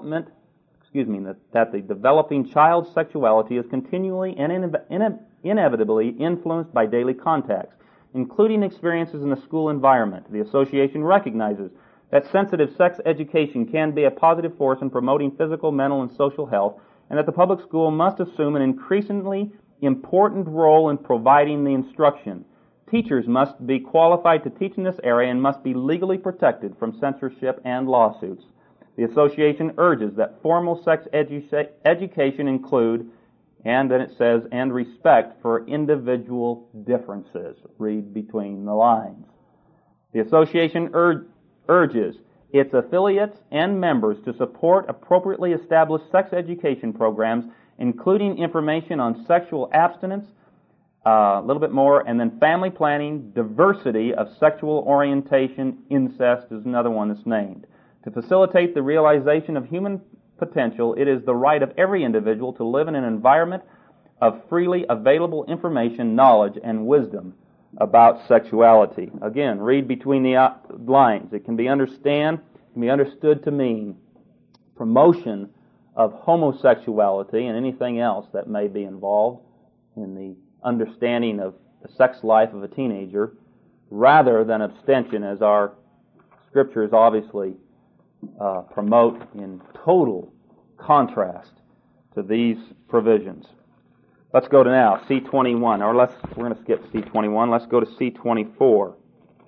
developing child's sexuality is continually and inevitably influenced by daily contacts, including experiences in the school environment. The association recognizes that sensitive sex education can be a positive force in promoting physical, mental, and social health, and that the public school must assume an increasingly important role in providing the instruction. Teachers must be qualified to teach in this area and must be legally protected from censorship and lawsuits. The association urges that formal sex education include, and then it says, and respect for individual differences. Read between the lines. The association urges its affiliates and members to support appropriately established sex education programs, including information on sexual abstinence, a little bit more, and then family planning, diversity of sexual orientation, incest is another one that's named. To facilitate the realization of human potential, it is the right of every individual to live in an environment of freely available information, knowledge, and wisdom about sexuality. Again, read between the lines. It can be understood to mean promotion of homosexuality and anything else that may be involved in the understanding of the sex life of a teenager, rather than abstention, as our Scriptures obviously promote in total contrast to these provisions. Let's go to now C21, or we're going to skip C21. Let's go to C24.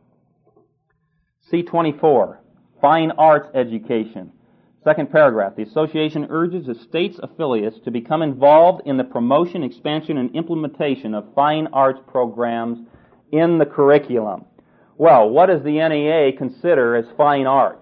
C24, fine arts education. Second paragraph. The association urges its state's affiliates to become involved in the promotion, expansion, and implementation of fine arts programs in the curriculum. Well, what does the NEA consider as fine arts?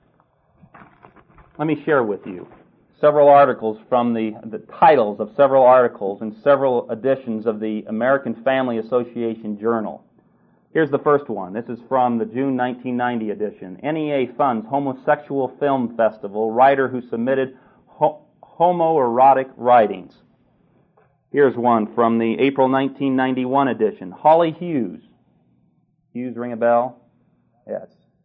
Let me share with you several articles from the titles of several articles in several editions of the American Family Association Journal. Here's the first one. This is from the June 1990 edition. NEA funds homosexual film festival, writer who submitted homoerotic writings. Here's one from the April 1991 edition. Holly Hughes. Hughes ring a bell? Yes.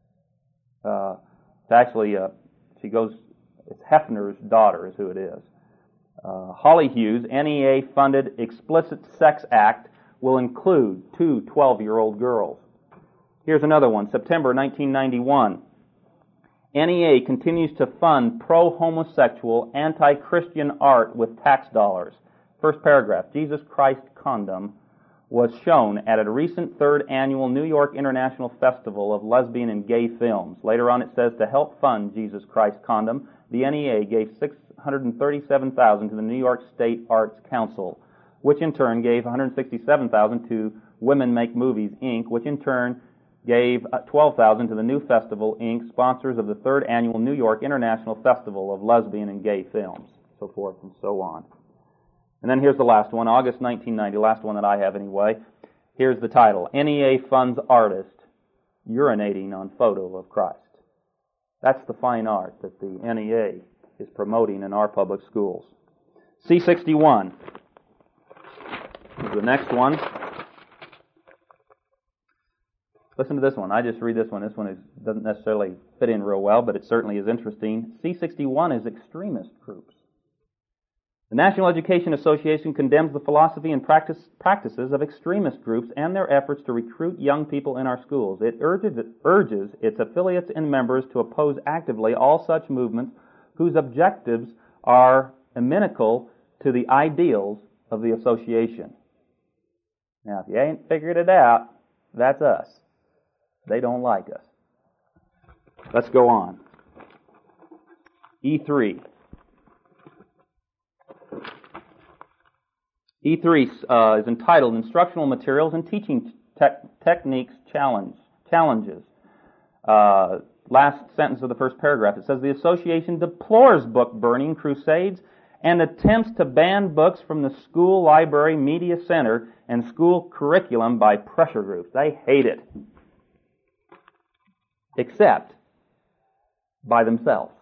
It's actually, it's Hefner's daughter is who it is. Holly Hughes, NEA-funded explicit sex act will include 2 12-year-old girls. Here's another one, September 1991. NEA continues to fund pro-homosexual, anti-Christian art with tax dollars. First paragraph, Jesus Christ Condom was shown at a recent 3rd annual New York International Festival of Lesbian and Gay Films. Later on it says, to help fund Jesus Christ Condom, the NEA gave $637,000 to the New York State Arts Council, which in turn gave $167,000 to Women Make Movies, Inc., which in turn gave $12,000 to the New Festival, Inc., sponsors of the 3rd annual New York International Festival of Lesbian and Gay Films, so forth and so on. And then here's the last one, August 1990, last one that I have anyway. Here's the title, NEA funds artist urinating on photo of Christ. That's the fine art that the NEA is promoting in our public schools. C61 is the next one. Listen to this one. I just read this one. This one doesn't necessarily fit in real well, but it certainly is interesting. C61 is extremist groups. The National Education Association condemns the philosophy and practices of extremist groups and their efforts to recruit young people in our schools. It urges its affiliates and members to oppose actively all such movements whose objectives are inimical to the ideals of the association. Now, if you ain't figured it out, that's us. They don't like us. Let's go on. E3. E3 is entitled Instructional Materials and Teaching Techniques Challenges. Last sentence of the first paragraph. It says, the association deplores book burning crusades and attempts to ban books from the school library, media center, and school curriculum by pressure groups. They hate it. Except by themselves,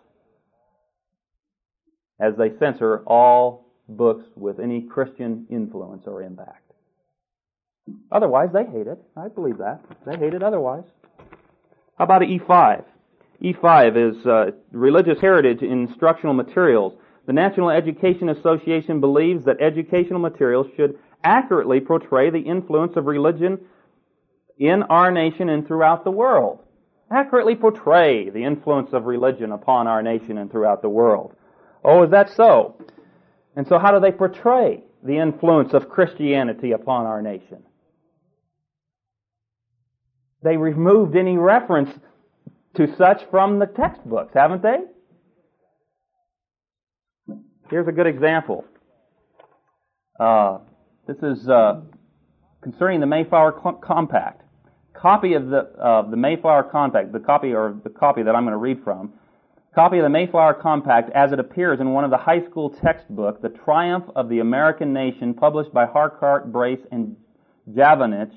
as they censor all books with any Christian influence or impact. Otherwise, they hate it. I believe that. They hate it otherwise. How about E5? E5 is religious heritage in instructional materials. The National Education Association believes that educational materials should accurately portray the influence of religion in our nation and throughout the world. Accurately portray the influence of religion upon our nation and throughout the world. Oh, is that so? And so how do they portray the influence of Christianity upon our nation? They removed any reference to such from the textbooks, haven't they? Here's a good example. This is concerning the Mayflower Compact. Copy of the Mayflower Compact, the copy that I'm going to read from. Copy of the Mayflower Compact as it appears in one of the high school textbooks, The Triumph of the American Nation, published by Harkart, Brace, and Javanich,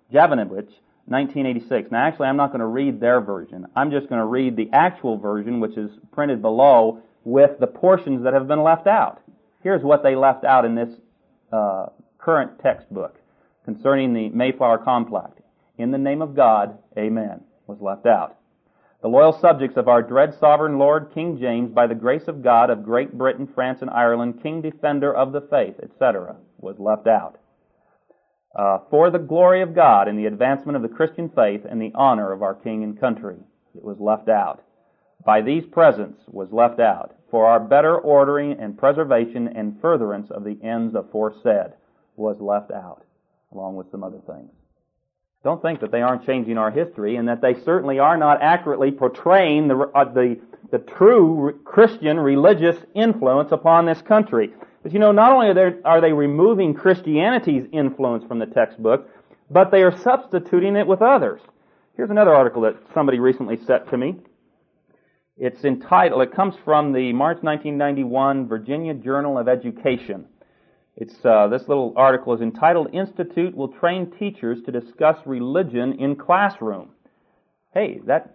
1986. Now, actually, I'm not going to read their version. I'm just going to read the actual version, which is printed below, with the portions that have been left out. Here's what they left out in this current textbook concerning the Mayflower Compact. In the name of God, amen, was left out. The loyal subjects of our dread sovereign Lord King James, by the grace of God, of Great Britain, France, and Ireland, King Defender of the Faith, etc., was left out. For the glory of God and the advancement of the Christian faith and the honor of our King and country, it was left out. By these presents was left out. For our better ordering and preservation and furtherance of the ends aforesaid was left out, along with some other things. Don't think that they aren't changing our history, and that they certainly are not accurately portraying the true Christian religious influence upon this country. But not only are they removing Christianity's influence from the textbook, but they are substituting it with others. Here's another article that somebody recently sent to me. It comes from the March 1991 Virginia Journal of Education. This little article is entitled, "Institute Will Train Teachers to Discuss Religion in Classroom." Hey, that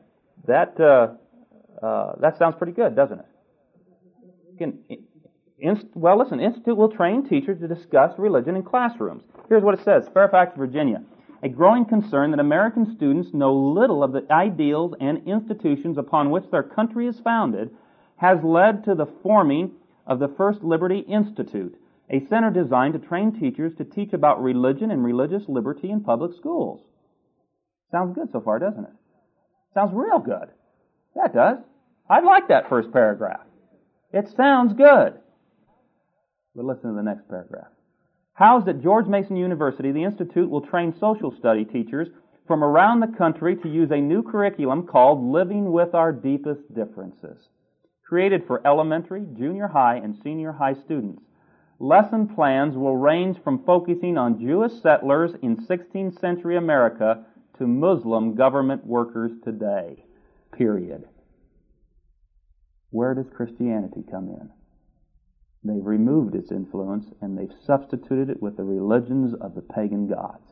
sounds pretty good, doesn't it? Institute will train teachers to discuss religion in classrooms. Here's what it says. Fairfax, Virginia. A growing concern that American students know little of the ideals and institutions upon which their country is founded has led to the forming of the First Liberty Institute, a center designed to train teachers to teach about religion and religious liberty in public schools. Sounds good so far, doesn't it? Sounds real good. That does. I like that first paragraph. It sounds good. But listen to the next paragraph. Housed at George Mason University, the Institute will train social study teachers from around the country to use a new curriculum called Living with Our Deepest Differences, created for elementary, junior high, and senior high students. Lesson plans will range from focusing on Jewish settlers in 16th century America to Muslim government workers today. Period. Where does Christianity come in? They've removed its influence and they've substituted it with the religions of the pagan gods.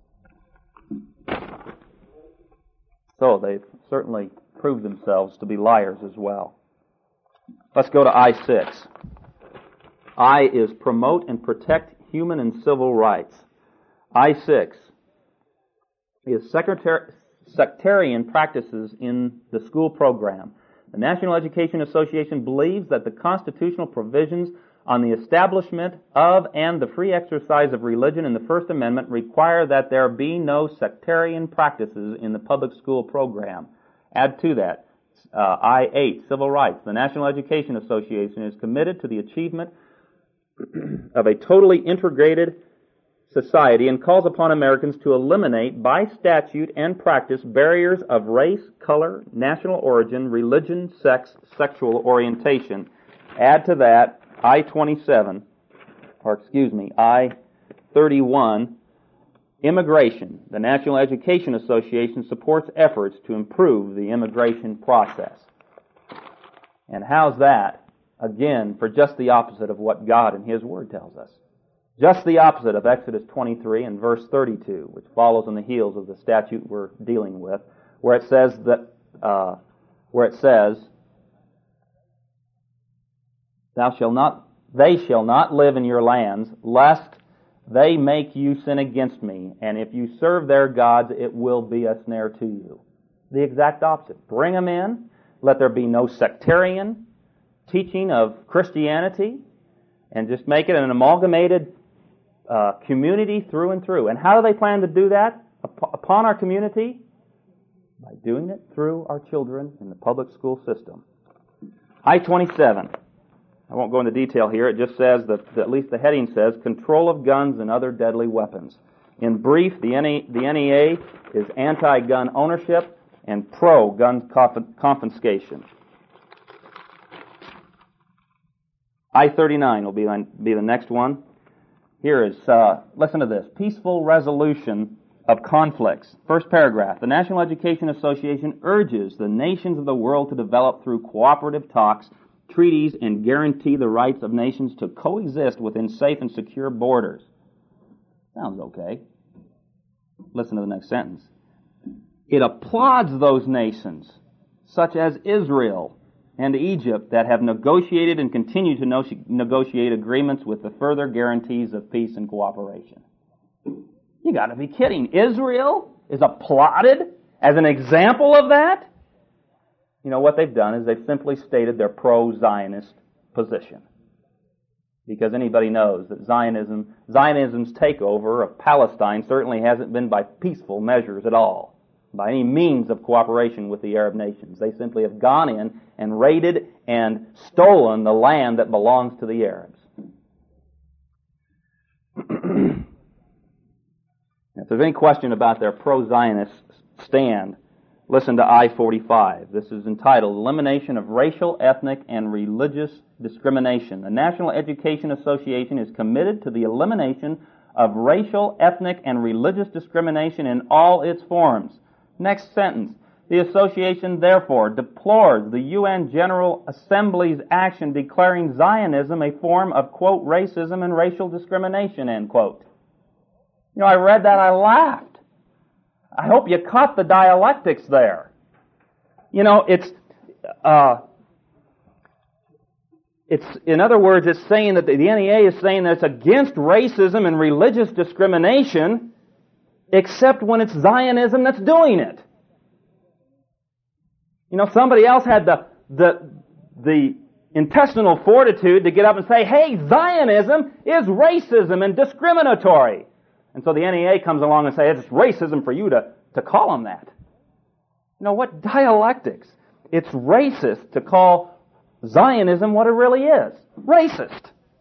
So they've certainly proved themselves to be liars as well. Let's go to I-6. I is promote and protect human and civil rights. I-6 is sectarian practices in the school program. The National Education Association believes that the constitutional provisions on the establishment of and the free exercise of religion in the First Amendment require that there be no sectarian practices in the public school program. Add to that, I-8, civil rights. The National Education Association is committed to the achievement of a totally integrated society and calls upon Americans to eliminate by statute and practice barriers of race, color, national origin, religion, sex, sexual orientation. Add to that I-31, immigration. The National Education Association supports efforts to improve the immigration process. And how's that? Again, for just the opposite of what God in His Word tells us. Just the opposite of Exodus 23 and verse 32, which follows on the heels of the statute we're dealing with, where it says, they shall not live in your lands, lest they make you sin against me, and if you serve their gods, it will be a snare to you. The exact opposite. Bring them in, let there be no sectarian teaching of Christianity, and just make it an amalgamated community through and through. And how do they plan to do that upon our community? By doing it through our children in the public school system. I-27. I won't go into detail here. It just says that at least the heading says, control of guns and other deadly weapons. In brief, the NEA is anti-gun ownership and pro-gun confiscation. I-39 will be the next one. Here is, listen to this, peaceful resolution of conflicts. First paragraph, the National Education Association urges the nations of the world to develop through cooperative talks, treaties, and guarantee the rights of nations to coexist within safe and secure borders. Sounds okay. Listen to the next sentence. It applauds those nations, such as Israel, and Egypt that have negotiated and continue to negotiate agreements with the further guarantees of peace and cooperation. You got to be kidding. Israel is applauded as an example of that? You know, what they've done is they've simply stated their pro-Zionist position. Because anybody knows that Zionism's takeover of Palestine certainly hasn't been by peaceful measures at all, by any means of cooperation with the Arab nations. They simply have gone in and raided and stolen the land that belongs to the Arabs. If there's any question about their pro-Zionist stand, listen to I-45. This is entitled Elimination of Racial, Ethnic, and Religious Discrimination. The National Education Association is committed to the elimination of racial, ethnic, and religious discrimination in all its forms. Next sentence. The association therefore deplores the UN General Assembly's action declaring Zionism a form of, quote, racism and racial discrimination, end quote. You know, I read that, I laughed. I hope you caught the dialectics there. You know, it's in other words, it's saying that the NEA is saying that it's against racism and religious discrimination, except when it's Zionism that's doing it. You know, somebody else had the intestinal fortitude to get up and say, hey, Zionism is racism and discriminatory. And so the NEA comes along and says, it's racism for you to call them that. You know, what dialectics? It's racist to call Zionism what it really is. Racist.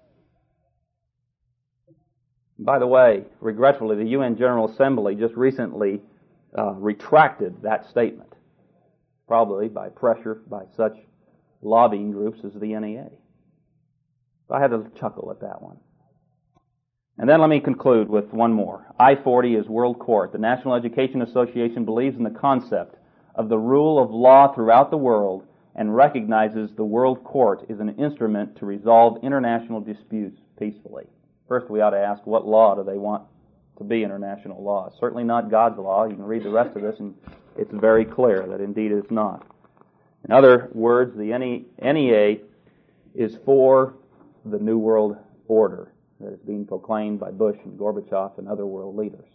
By the way, regretfully, the UN General Assembly just recently retracted that statement. Probably by pressure by such lobbying groups as the NEA. So I had to chuckle at that one. And then let me conclude with one more. I-40 is World Court. The National Education Association believes in the concept of the rule of law throughout the world and recognizes the World Court is an instrument to resolve international disputes peacefully. First, we ought to ask, what law do they want to be international law? Certainly not God's law. You can read the rest of this, and it's very clear that indeed it's not. In other words, the NEA is for the New World Order that is being proclaimed by Bush and Gorbachev and other world leaders.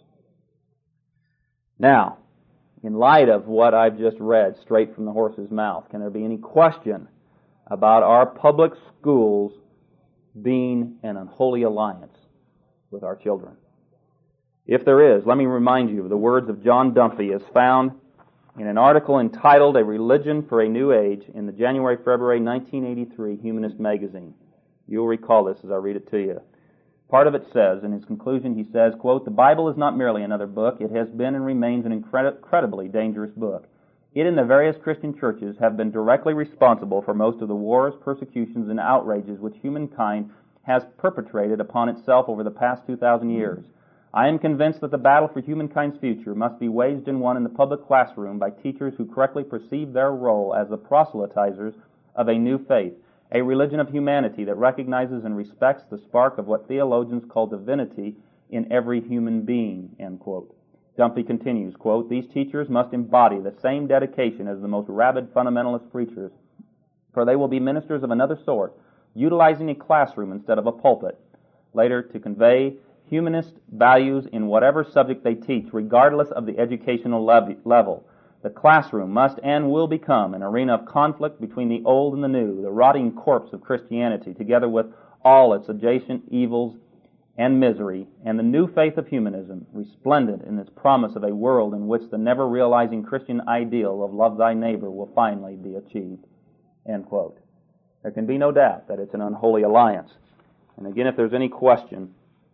Now, in light of what I've just read straight from the horse's mouth, can there be any question about our public schools being an unholy alliance with our children? If there is, let me remind you of the words of John Dunphy as found in an article entitled A Religion for a New Age in the January-February 1983 Humanist magazine. You'll recall this as I read it to you. Part of it says, in his conclusion, he says, quote, the Bible is not merely another book. It has been and remains an incredibly dangerous book. It and the various Christian churches have been directly responsible for most of the wars, persecutions, and outrages which humankind has perpetrated upon itself over the past 2,000 years. I am convinced that the battle for humankind's future must be waged and won in the public classroom by teachers who correctly perceive their role as the proselytizers of a new faith, a religion of humanity that recognizes and respects the spark of what theologians call divinity in every human being, end quote. Dunphy continues, quote, these teachers must embody the same dedication as the most rabid fundamentalist preachers, for they will be ministers of another sort, utilizing a classroom instead of a pulpit, later to convey humanist values in whatever subject they teach, regardless of the educational level. The classroom must and will become an arena of conflict between the old and the new, the rotting corpse of Christianity, together with all its adjacent evils and misery, and the new faith of humanism, resplendent in its promise of a world in which the never-realizing Christian ideal of love thy neighbor will finally be achieved. End quote. There can be no doubt that it's an unholy alliance. And again, if there's any question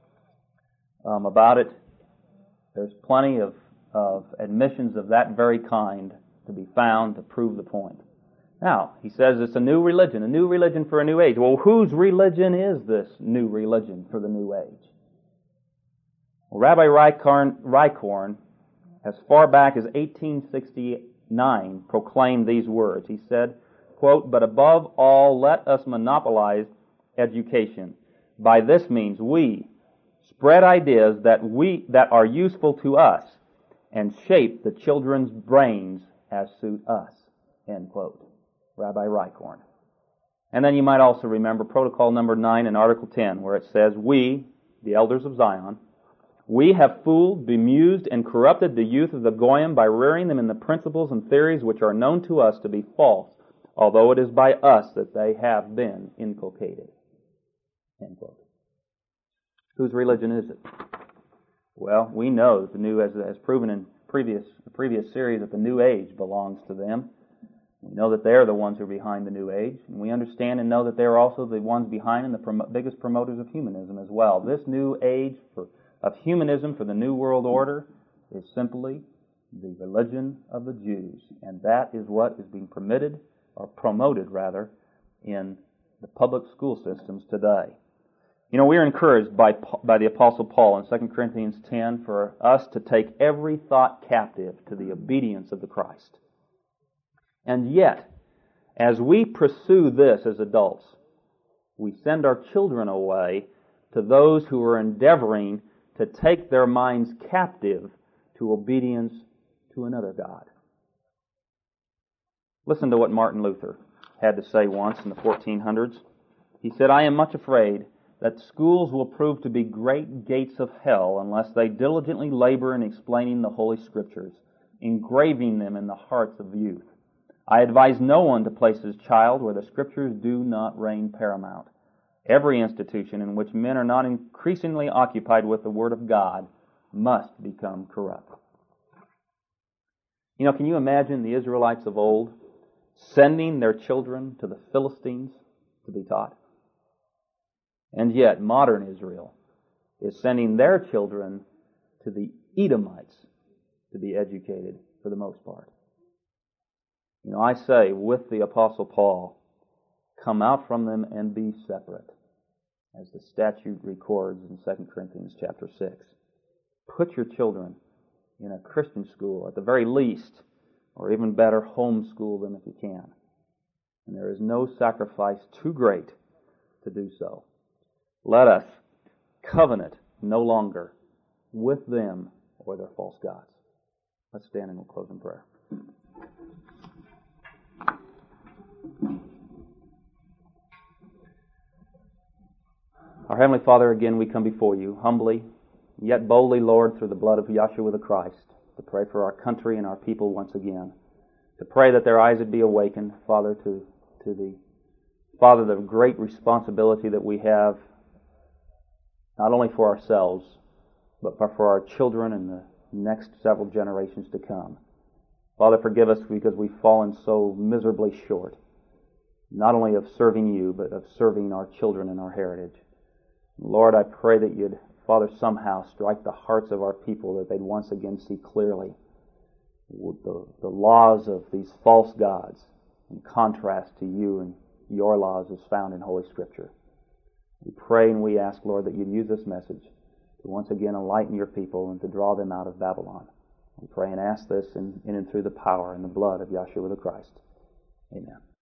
about it, there's plenty of admissions of that very kind to be found to prove the point. Now, he says it's a new religion for a new age. Well, whose religion is this new religion for the new age? Well, Rabbi Reichhorn, as far back as 1869, proclaimed these words. He said, quote, but above all, let us monopolize education. By this means, we spread ideas that are useful to us and shape the children's brains as suit us. End quote. Rabbi Rycorn. And then you might also remember protocol number 9 in Article 10, where it says, we, the elders of Zion, we have fooled, bemused, and corrupted the youth of the Goyim by rearing them in the principles and theories which are known to us to be false, although it is by us that they have been inculcated. End quote. Whose religion is it? Well, we know that the new, as proven in the previous series, that the New Age belongs to them. We know that they're the ones who are behind the New Age, and we understand and know that they're also the ones behind and the biggest promoters of humanism as well. This New Age of humanism for the New World Order is simply the religion of the Jews, and that is what is being promoted in the public school systems today. You know, we are encouraged by the Apostle Paul in 2 Corinthians 10 for us to take every thought captive to the obedience of the Christ. And yet, as we pursue this as adults, we send our children away to those who are endeavoring to take their minds captive to obedience to another God. Listen to what Martin Luther had to say once in the 1400s. He said, I am much afraid that schools will prove to be great gates of hell unless they diligently labor in explaining the Holy Scriptures, engraving them in the hearts of youth. I advise no one to place his child where the Scriptures do not reign paramount. Every institution in which men are not increasingly occupied with the Word of God must become corrupt. You know, can you imagine the Israelites of old sending their children to the Philistines to be taught? And yet, modern Israel is sending their children to the Edomites to be educated for the most part. You know, I say, with the Apostle Paul, come out from them and be separate, as the statute records in 2 Corinthians chapter 6. Put your children in a Christian school, at the very least, or even better, homeschool them if you can. And there is no sacrifice too great to do so. Let us covenant no longer with them or their false gods. Let's stand and we'll close in prayer. Our Heavenly Father, again we come before you humbly, yet boldly, Lord, through the blood of Yahshua the Christ, to pray for our country and our people once again. To pray that their eyes would be awakened, Father, to the great responsibility that we have, not only for ourselves, but for our children and the next several generations to come. Father, forgive us because we've fallen so miserably short, not only of serving you, but of serving our children and our heritage. Lord, I pray that you'd, Father, somehow strike the hearts of our people, that they'd once again see clearly the laws of these false gods in contrast to you and your laws as found in Holy Scripture. We pray and we ask, Lord, that you'd use this message to once again enlighten your people and to draw them out of Babylon. We pray and ask this in and through the power and the blood of Yahshua the Christ. Amen.